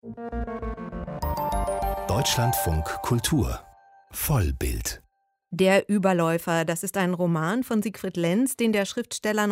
Deutschlandfunk Kultur Vollbild. Der Überläufer, das ist ein Roman von Siegfried Lenz, den der Schriftsteller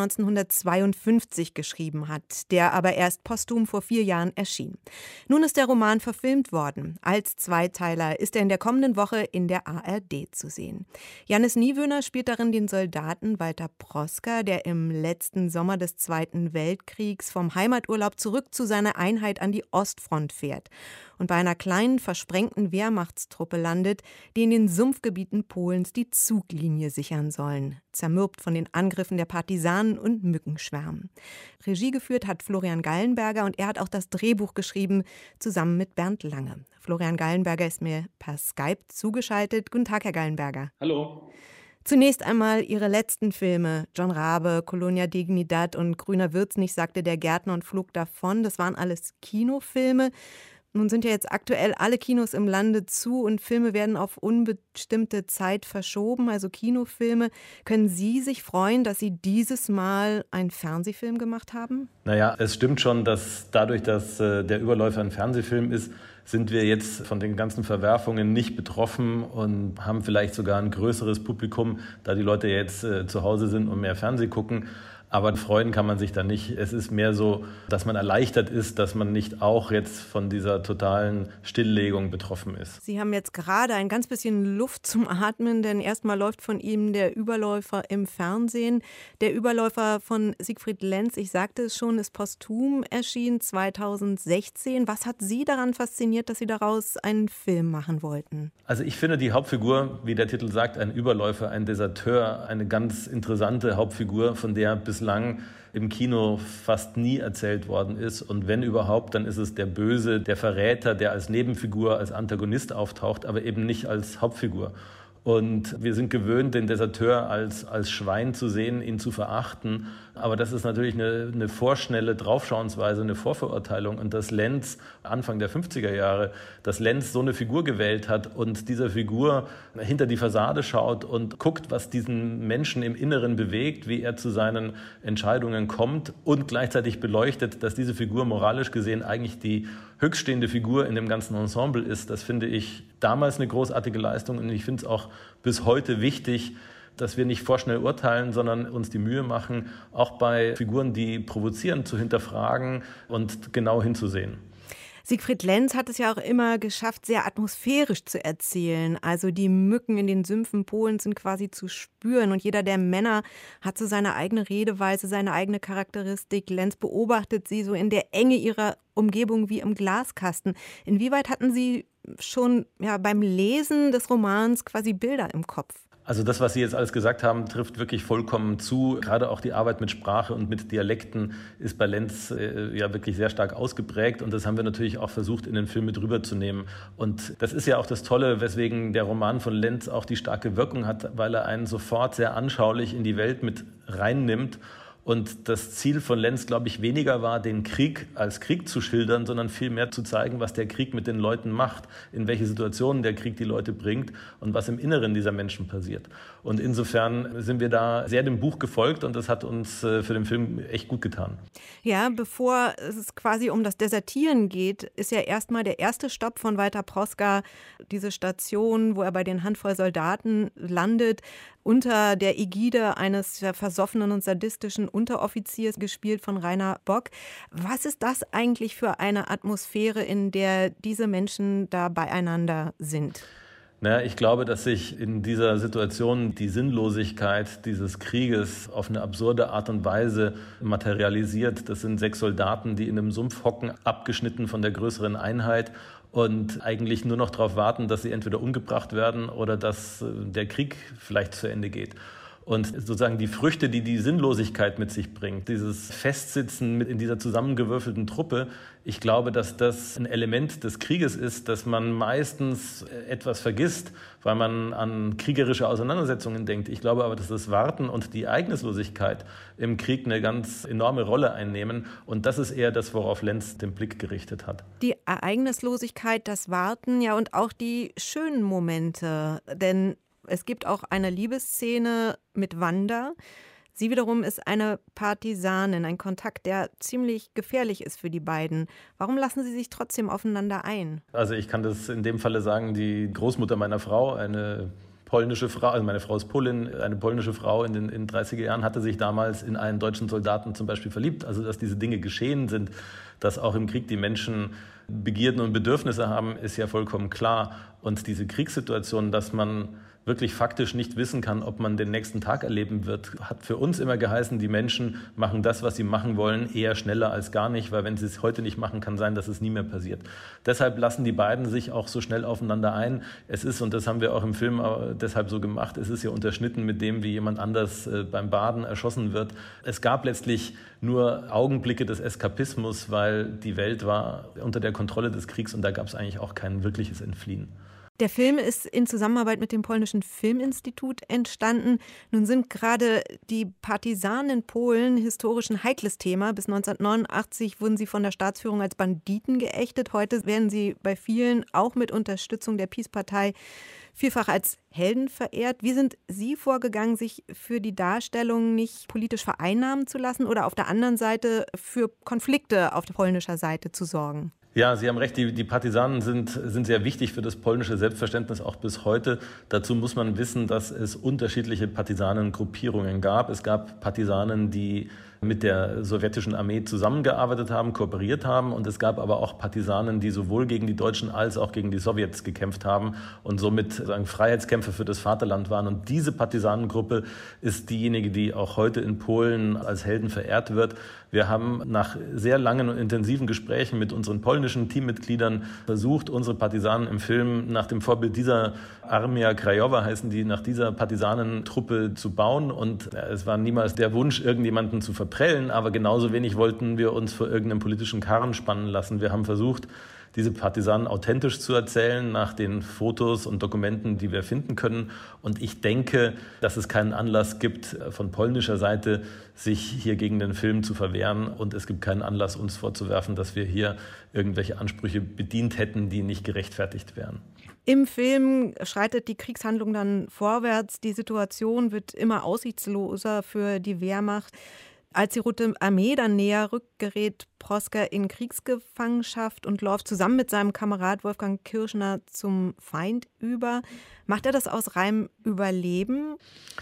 1952 geschrieben hat, der aber erst posthum vor 4 Jahren erschien. Nun ist der Roman verfilmt worden. Als Zweiteiler ist er in der kommenden Woche in der ARD zu sehen. Jannis Niewöhner spielt darin den Soldaten Walter Proska, der im letzten Sommer des Zweiten Weltkriegs vom Heimaturlaub zurück zu seiner Einheit an die Ostfront fährt und bei einer kleinen, versprengten Wehrmachtstruppe landet, die in den Sumpfgebieten Polens die Zuglinie sichern sollen, zermürbt von den Angriffen der Partisanen und Mückenschwärmen. Regie geführt hat Florian Gallenberger und er hat auch das Drehbuch geschrieben, zusammen mit Bernd Lange. Florian Gallenberger ist mir per Skype zugeschaltet. Guten Tag, Herr Gallenberger. Hallo. Zunächst einmal Ihre letzten Filme, John Rabe, Colonia Dignidad und Grüner wird's nicht, sagte der Gärtner und flog davon. Das waren alles Kinofilme. Nun sind ja jetzt aktuell alle Kinos im Lande zu und Filme werden auf unbestimmte Zeit verschoben, also Kinofilme. Können Sie sich freuen, dass Sie dieses Mal einen Fernsehfilm gemacht haben? Naja, es stimmt schon, dass dadurch, dass der Überläufer ein Fernsehfilm ist, sind wir jetzt von den ganzen Verwerfungen nicht betroffen und haben vielleicht sogar ein größeres Publikum, da die Leute jetzt zu Hause sind und mehr Fernsehen gucken. Aber freuen kann man sich da nicht. Es ist mehr so, dass man erleichtert ist, dass man nicht auch jetzt von dieser totalen Stilllegung betroffen ist. Sie haben jetzt gerade ein ganz bisschen Luft zum Atmen, denn erstmal läuft von ihm der Überläufer im Fernsehen. Der Überläufer von Siegfried Lenz, ich sagte es schon, ist posthum erschienen 2016. Was hat Sie daran fasziniert, dass Sie daraus einen Film machen wollten? Also ich finde die Hauptfigur, wie der Titel sagt, ein Überläufer, ein Deserteur, eine ganz interessante Hauptfigur, von der bislang im Kino fast nie erzählt worden ist. Und wenn überhaupt, dann ist es der Böse, der Verräter, der als Nebenfigur, als Antagonist auftaucht, aber eben nicht als Hauptfigur. Und wir sind gewöhnt, den Deserteur als Schwein zu sehen, ihn zu verachten. Aber das ist natürlich eine vorschnelle Draufschauensweise, eine Vorverurteilung. Und dass Lenz Anfang der 50er Jahre, dass Lenz so eine Figur gewählt hat und dieser Figur hinter die Fassade schaut und guckt, was diesen Menschen im Inneren bewegt, wie er zu seinen Entscheidungen kommt und gleichzeitig beleuchtet, dass diese Figur moralisch gesehen eigentlich die höchststehende Figur in dem ganzen Ensemble ist. Das finde ich damals eine großartige Leistung und ich finde es auch bis heute wichtig, dass wir nicht vorschnell urteilen, sondern uns die Mühe machen, auch bei Figuren, die provozieren, zu hinterfragen und genau hinzusehen. Siegfried Lenz hat es ja auch immer geschafft, sehr atmosphärisch zu erzählen. Also die Mücken in den Sümpfen Polens sind quasi zu spüren. Und jeder der Männer hat so seine eigene Redeweise, seine eigene Charakteristik. Lenz beobachtet sie so in der Enge ihrer Umgebung wie im Glaskasten. Inwieweit hatten Sie schon beim Lesen des Romans quasi Bilder im Kopf? Also das, was Sie jetzt alles gesagt haben, trifft wirklich vollkommen zu. Gerade auch die Arbeit mit Sprache und mit Dialekten ist bei Lenz ja wirklich sehr stark ausgeprägt. Und das haben wir natürlich auch versucht, in den Film mit rüberzunehmen. Und das ist ja auch das Tolle, weswegen der Roman von Lenz auch die starke Wirkung hat, weil er einen sofort sehr anschaulich in die Welt mit reinnimmt. Und das Ziel von Lenz, glaube ich, weniger war, den Krieg als Krieg zu schildern, sondern vielmehr zu zeigen, was der Krieg mit den Leuten macht, in welche Situationen der Krieg die Leute bringt und was im Inneren dieser Menschen passiert. Und insofern sind wir da sehr dem Buch gefolgt und das hat uns für den Film echt gut getan. Ja, bevor es quasi um das Desertieren geht, ist ja erstmal der erste Stopp von Walter Proska diese Station, wo er bei den Handvoll Soldaten landet, unter der Ägide eines versoffenen und sadistischen Unteroffiziers, gespielt von Rainer Bock. Was ist das eigentlich für eine Atmosphäre, in der diese Menschen da beieinander sind? Naja, ich glaube, dass sich in dieser Situation die Sinnlosigkeit dieses Krieges auf eine absurde Art und Weise materialisiert. Das sind 6 Soldaten, die in einem Sumpf hocken, abgeschnitten von der größeren Einheit und eigentlich nur noch darauf warten, dass sie entweder umgebracht werden oder dass der Krieg vielleicht zu Ende geht. Und sozusagen die Früchte, die die Sinnlosigkeit mit sich bringt, dieses Festsitzen in dieser zusammengewürfelten Truppe, ich glaube, dass das ein Element des Krieges ist, dass man meistens etwas vergisst, weil man an kriegerische Auseinandersetzungen denkt. Ich glaube aber, dass das Warten und die Ereignislosigkeit im Krieg eine ganz enorme Rolle einnehmen. Und das ist eher das, worauf Lenz den Blick gerichtet hat. Die Ereignislosigkeit, das Warten, ja, und auch die schönen Momente. Denn es gibt auch eine Liebesszene mit Wanda. Sie wiederum ist eine Partisanin, ein Kontakt, der ziemlich gefährlich ist für die beiden. Warum lassen Sie sich trotzdem aufeinander ein? Also ich kann das in dem Falle sagen, die Großmutter meiner Frau, eine polnische Frau, also meine Frau ist Polin, eine polnische Frau in den 30er Jahren hatte sich damals in einen deutschen Soldaten zum Beispiel verliebt. Also dass diese Dinge geschehen sind, dass auch im Krieg die Menschen Begierden und Bedürfnisse haben, ist ja vollkommen klar. Und diese Kriegssituation, dass man wirklich faktisch nicht wissen kann, ob man den nächsten Tag erleben wird, hat für uns immer geheißen, die Menschen machen das, was sie machen wollen, eher schneller als gar nicht, weil wenn sie es heute nicht machen, kann sein, dass es nie mehr passiert. Deshalb lassen die beiden sich auch so schnell aufeinander ein. Es ist, und das haben wir auch im Film deshalb so gemacht, es ist ja unterschnitten mit dem, wie jemand anders beim Baden erschossen wird. Es gab letztlich nur Augenblicke des Eskapismus, weil die Welt war unter der Kontrolle des Kriegs und da gab es eigentlich auch kein wirkliches Entfliehen. Der Film ist in Zusammenarbeit mit dem Polnischen Filminstitut entstanden. Nun sind gerade die Partisanen in Polen historisch ein heikles Thema. Bis 1989 wurden sie von der Staatsführung als Banditen geächtet. Heute werden sie bei vielen, auch mit Unterstützung der PiS-Partei, vielfach als Helden verehrt. Wie sind Sie vorgegangen, sich für die Darstellung nicht politisch vereinnahmen zu lassen oder auf der anderen Seite für Konflikte auf der polnischen Seite zu sorgen? Ja, Sie haben recht, die Partisanen sind sehr wichtig für das polnische Selbstverständnis auch bis heute. Dazu muss man wissen, dass es unterschiedliche Partisanengruppierungen gab. Es gab Partisanen, die mit der sowjetischen Armee zusammengearbeitet haben, kooperiert haben. Und es gab aber auch Partisanen, die sowohl gegen die Deutschen als auch gegen die Sowjets gekämpft haben und somit Freiheitskämpfer für das Vaterland waren. Und diese Partisanengruppe ist diejenige, die auch heute in Polen als Helden verehrt wird. Wir haben nach sehr langen und intensiven Gesprächen mit unseren polnischen Teammitgliedern versucht, unsere Partisanen im Film nach dem Vorbild dieser Armia Krajowa heißen die, nach dieser Partisanentruppe zu bauen. Und es war niemals der Wunsch, irgendjemanden zu verprellen, aber genauso wenig wollten wir uns vor irgendeinem politischen Karren spannen lassen. Wir haben versucht, diese Partisanen authentisch zu erzählen nach den Fotos und Dokumenten, die wir finden können. Und ich denke, dass es keinen Anlass gibt, von polnischer Seite sich hier gegen den Film zu verwehren. Und es gibt keinen Anlass, uns vorzuwerfen, dass wir hier irgendwelche Ansprüche bedient hätten, die nicht gerechtfertigt wären. Im Film schreitet die Kriegshandlung dann vorwärts. Die Situation wird immer aussichtsloser für die Wehrmacht. Als die Rote Armee dann näher rückt, gerät Proska in Kriegsgefangenschaft und läuft zusammen mit seinem Kamerad Wolfgang Kirschner zum Feind über. Macht er das aus reinem Überleben?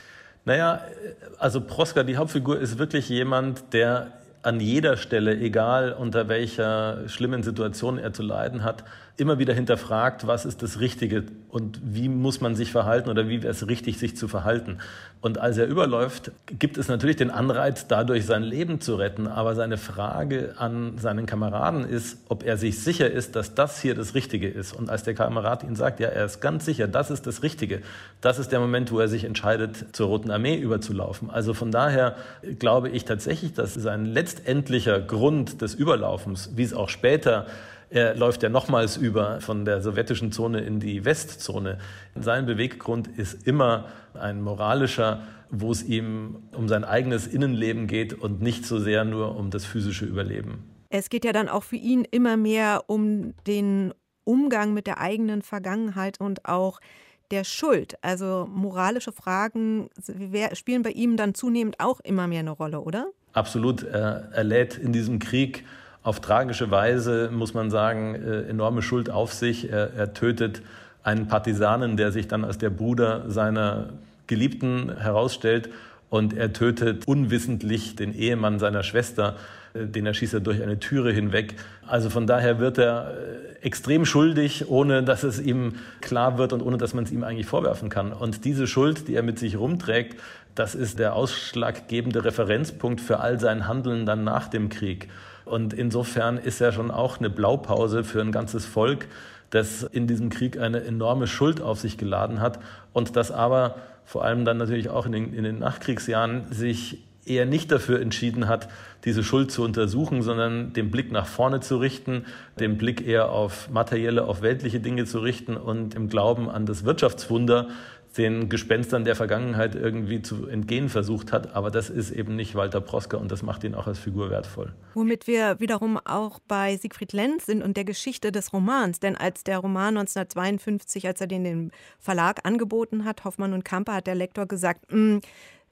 Naja, also Proska, die Hauptfigur, ist wirklich jemand, der an jeder Stelle, egal unter welcher schlimmen Situation er zu leiden hat, immer wieder hinterfragt, was ist das Richtige und wie muss man sich verhalten oder wie wäre es richtig, sich zu verhalten. Und als er überläuft, gibt es natürlich den Anreiz, dadurch sein Leben zu retten. Aber seine Frage an seinen Kameraden ist, ob er sich sicher ist, dass das hier das Richtige ist. Und als der Kamerad ihn sagt, ja, er ist ganz sicher, das ist das Richtige, das ist der Moment, wo er sich entscheidet, zur Roten Armee überzulaufen. Also von daher glaube ich tatsächlich, dass sein letztendlicher Grund des Überlaufens, wie es auch später er läuft ja nochmals über von der sowjetischen Zone in die Westzone. Sein Beweggrund ist immer ein moralischer, wo es ihm um sein eigenes Innenleben geht und nicht so sehr nur um das physische Überleben. Es geht ja dann auch für ihn immer mehr um den Umgang mit der eigenen Vergangenheit und auch der Schuld. Also moralische Fragen spielen bei ihm dann zunehmend auch immer mehr eine Rolle, oder? Absolut. Er lädt in diesem Krieg auf tragische Weise, muss man sagen, enorme Schuld auf sich. Er tötet einen Partisanen, der sich dann als der Bruder seiner Geliebten herausstellt. Und er tötet unwissentlich den Ehemann seiner Schwester, den erschießt er durch eine Türe hinweg. Also von daher wird er extrem schuldig, ohne dass es ihm klar wird und ohne dass man es ihm eigentlich vorwerfen kann. Und diese Schuld, die er mit sich rumträgt, das ist der ausschlaggebende Referenzpunkt für all sein Handeln dann nach dem Krieg. Und insofern ist er schon auch eine Blaupause für ein ganzes Volk, das in diesem Krieg eine enorme Schuld auf sich geladen hat und das aber vor allem dann natürlich auch in den Nachkriegsjahren sich eher nicht dafür entschieden hat, diese Schuld zu untersuchen, sondern den Blick nach vorne zu richten, den Blick eher auf materielle, auf weltliche Dinge zu richten und im Glauben an das Wirtschaftswunder den Gespenstern der Vergangenheit irgendwie zu entgehen versucht hat. Aber das ist eben nicht Walter Proska und das macht ihn auch als Figur wertvoll. Womit wir wiederum auch bei Siegfried Lenz sind und der Geschichte des Romans. Denn als der Roman 1952, als er den dem Verlag angeboten hat, Hoffmann und Campe, hat der Lektor gesagt,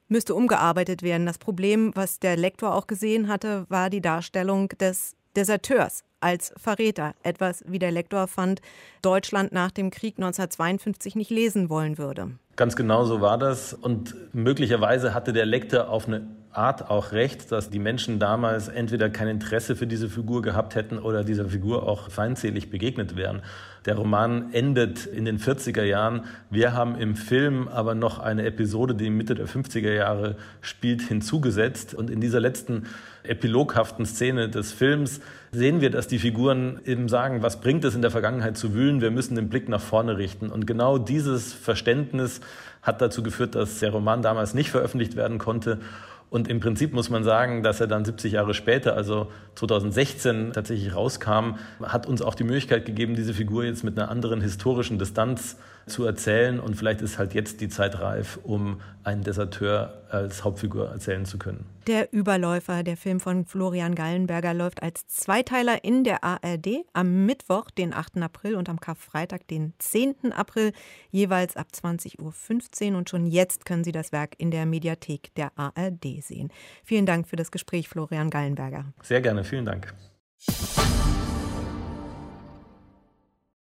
müsste umgearbeitet werden. Das Problem, was der Lektor auch gesehen hatte, war die Darstellung des Deserteurs als Verräter. Etwas, wie der Lektor fand, Deutschland nach dem Krieg 1952 nicht lesen wollen würde. Ganz genau so war das. Und möglicherweise hatte der Lektor auf eine Art auch recht, dass die Menschen damals entweder kein Interesse für diese Figur gehabt hätten oder dieser Figur auch feindselig begegnet wären. Der Roman endet in den 40er Jahren. Wir haben im Film aber noch eine Episode, die Mitte der 50er Jahre spielt, hinzugesetzt. Und in dieser letzten epiloghaften Szene des Films sehen wir, dass die Figuren eben sagen, was bringt es in der Vergangenheit zu wühlen? Wir müssen den Blick nach vorne richten. Und genau dieses Verständnis hat dazu geführt, dass der Roman damals nicht veröffentlicht werden konnte. Und im Prinzip muss man sagen, dass er dann 70 Jahre später, also 2016, tatsächlich rauskam, hat uns auch die Möglichkeit gegeben, diese Figur jetzt mit einer anderen historischen Distanz zu erzählen. Und vielleicht ist halt jetzt die Zeit reif, um einen Deserteur als Hauptfigur erzählen zu können. Der Überläufer, der Film von Florian Gallenberger, läuft als Zweiteiler in der ARD am Mittwoch, den 8. April und am Karfreitag, den 10. April, jeweils ab 20.15 Uhr. Und schon jetzt können Sie das Werk in der Mediathek der ARD sehen. Vielen Dank für das Gespräch, Florian Gallenberger. Sehr gerne, vielen Dank.